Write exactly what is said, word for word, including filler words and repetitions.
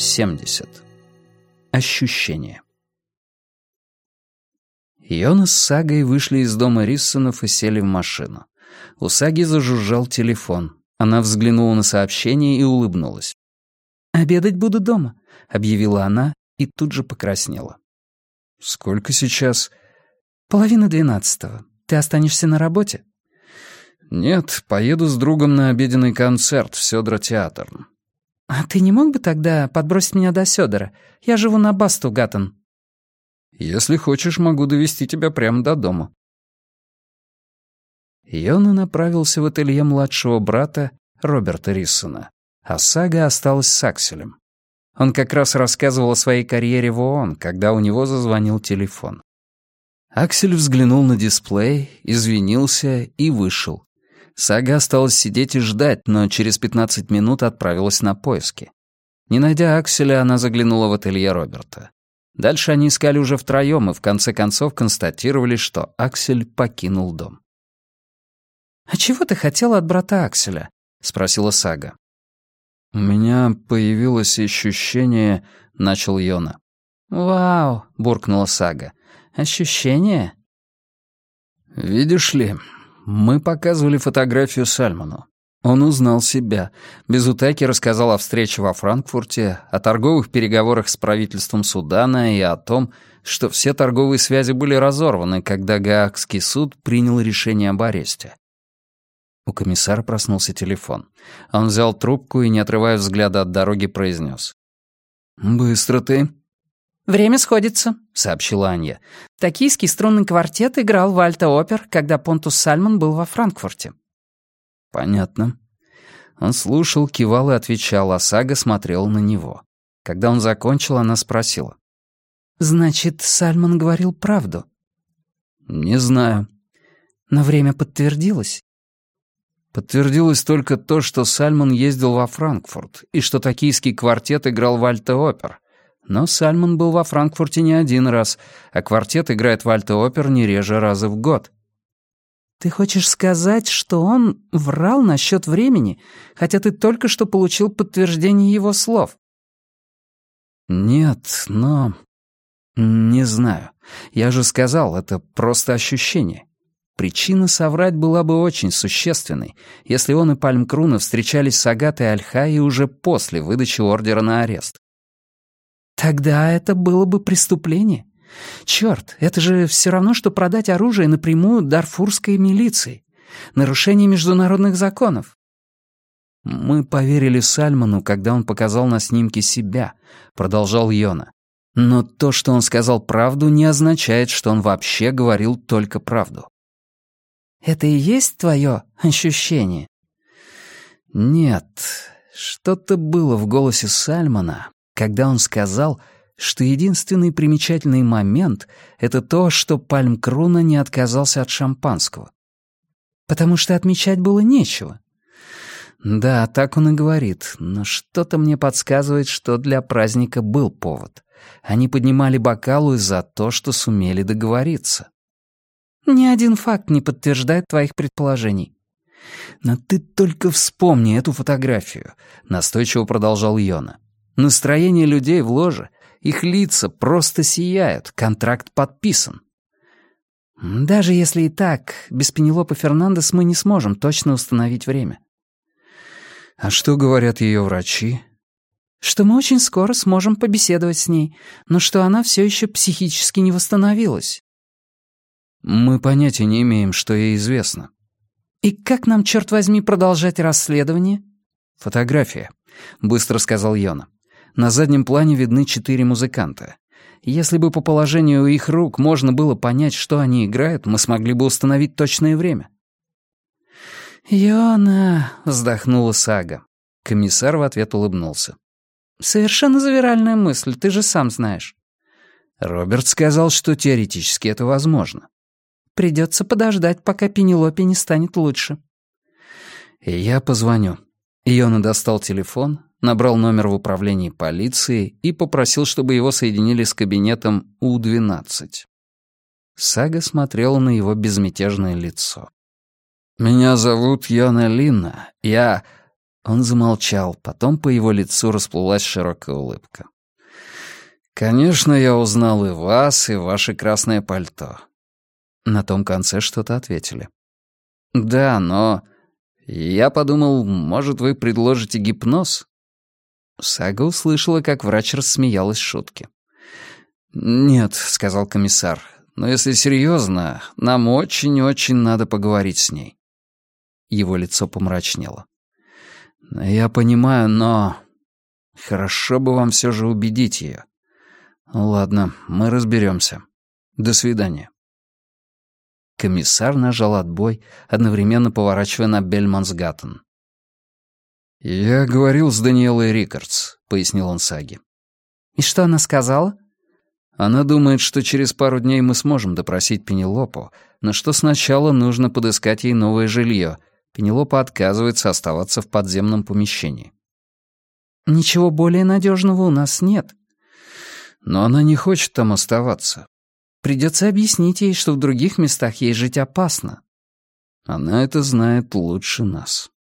семьдесят. Ощущение. Йона с Сагой вышли из дома Риссонов и сели в машину. У Саги зажужжал телефон. Она взглянула на сообщение и улыбнулась. «Обедать буду дома», — объявила она и тут же покраснела. «Сколько сейчас?» «Половина двенадцатого. Ты останешься на работе?» «Нет, поеду с другом на обеденный концерт в Сёдра-театр». «А ты не мог бы тогда подбросить меня до Сёдора? Я живу на Басту-Гаттен». «Если хочешь, могу довести тебя прямо до дома». Йона направился в ателье младшего брата Роберта Риссона, а Сага осталась с Акселем. Он как раз рассказывал о своей карьере в ООН, когда у него зазвонил телефон. Аксель взглянул на дисплей, извинился и вышел. Сага осталась сидеть и ждать, но через пятнадцать минут отправилась на поиски. Не найдя Акселя, она заглянула в ателье Роберта. Дальше они искали уже втроем и в конце концов констатировали, что Аксель покинул дом. «А чего ты хотела от брата Акселя?» — спросила Сага. «У меня появилось ощущение...» — начал Йона. «Вау!» — буркнула Сага. «Ощущение?» «Видишь ли, мы показывали фотографию Сальмону. Он узнал себя, без утайки рассказал о встрече во Франкфурте, о торговых переговорах с правительством Судана и о том, что все торговые связи были разорваны, когда Гаагский суд принял решение об аресте». У комиссара проснулся телефон. Он взял трубку и, не отрывая взгляда от дороги, произнес. «Быстро ты». «Время сходится», — сообщила Анья. «Токийский струнный квартет играл в Альта-Опер, когда Понтус Сальмон был во Франкфурте». «Понятно». Он слушал, кивал и отвечал, а Сага смотрела на него. Когда он закончил, она спросила. «Значит, Сальмон говорил правду?» «Не знаю». «Но время подтвердилось?» Подтвердилось только то, что Сальмон ездил во Франкфурт, и что токийский квартет играл в Альта-Опер. Но Сальмон был во Франкфурте не один раз, а квартет играет в Альта-Опер не реже раза в год. «Ты хочешь сказать, что он врал насчет времени, хотя ты только что получил подтверждение его слов?» «Нет, но... не знаю. Я же сказал, это просто ощущение. Причина соврать была бы очень существенной, если он и Пальмкруна встречались с Агатой Аль-Хай уже после выдачи ордера на арест. Тогда это было бы преступление. Черт, это же все равно, что продать оружие напрямую дарфурской милиции. Нарушение международных законов. «Мы поверили Сальмону, когда он показал на снимке себя», — продолжал Йона. «Но то, что он сказал правду, не означает, что он вообще говорил только правду». «Это и есть твое ощущение?» «Нет, что-то было в голосе Сальмона, когда он сказал, что единственный примечательный момент — это то, что Пальмкруна не отказался от шампанского. Потому что отмечать было нечего». «Да, так он и говорит, но что-то мне подсказывает, что для праздника был повод. Они поднимали бокалы за то, что сумели договориться». «Ни один факт не подтверждает твоих предположений». «Но ты только вспомни эту фотографию», — настойчиво продолжал Йона. «Настроение людей в ложе, их лица просто сияют, контракт подписан». «Даже если и так, без Пенелопы Фернандес мы не сможем точно установить время». «А что говорят ее врачи?» «Что мы очень скоро сможем побеседовать с ней, но что она все еще психически не восстановилась». «Мы понятия не имеем, что ей известно». «И как нам, черт возьми, продолжать расследование?» «Фотография», — быстро сказал Йона. «На заднем плане видны четыре музыканта. Если бы по положению их рук можно было понять, что они играют, мы смогли бы установить точное время». «Йона», — вздохнула Сага. Комиссар в ответ улыбнулся. «Совершенно завиральная мысль, ты же сам знаешь». Роберт сказал, что теоретически это возможно. «Придется подождать, пока Пенелопе не станет лучше». «Я позвоню». Йона достал телефон, набрал номер в управлении полиции и попросил, чтобы его соединили с кабинетом У двенадцать. Сага смотрела на его безмятежное лицо. «Меня зовут Йона Линна. Я...» Он замолчал, потом по его лицу расплылась широкая улыбка. «Конечно, я узнал и вас, и ваше красное пальто». На том конце что-то ответили. «Да, но... я подумал, может, вы предложите гипноз?» Сага услышала, как врач рассмеялась шутке. «Нет», — сказал комиссар, — «но если серьезно, нам очень-очень надо поговорить с ней». Его лицо помрачнело. «Я понимаю, но... хорошо бы вам все же убедить ее. Ладно, мы разберемся. До свидания». Комиссар нажал отбой, одновременно поворачивая на Бельмонсгаттен. «Я говорил с Даниэлой Рикардс», — пояснил он Саге. «И что она сказала?» «Она думает, что через пару дней мы сможем допросить Пенелопу, но что сначала нужно подыскать ей новое жилье. Пенелопа отказывается оставаться в подземном помещении». «Ничего более надежного у нас нет». «Но она не хочет там оставаться». «Придется объяснить ей, что в других местах ей жить опасно». «Она это знает лучше нас».